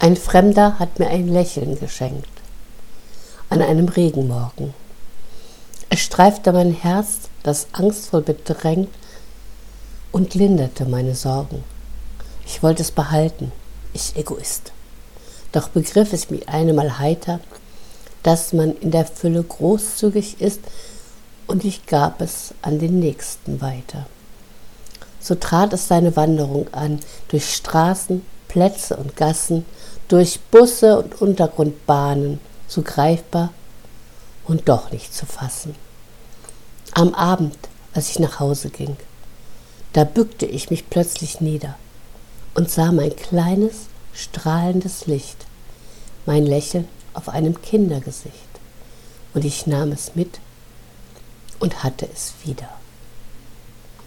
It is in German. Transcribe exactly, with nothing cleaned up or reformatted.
Ein Fremder hat mir ein Lächeln geschenkt, an einem Regenmorgen. Es streifte mein Herz, das angstvoll bedrängt, und linderte meine Sorgen. Ich wollte es behalten, ich Egoist. Doch begriff es mit einemmal heiter, dass man in der Fülle großzügig ist, und ich gab es an den Nächsten weiter. So trat es seine Wanderung an, durch Straßen, Plätze und Gassen, durch Busse und Untergrundbahnen, so greifbar und doch nicht zu fassen. Am Abend, als ich nach Hause ging, da bückte ich mich plötzlich nieder und sah mein kleines, strahlendes Licht, mein Lächeln auf einem Kindergesicht. Und ich nahm es mit und hatte es wieder.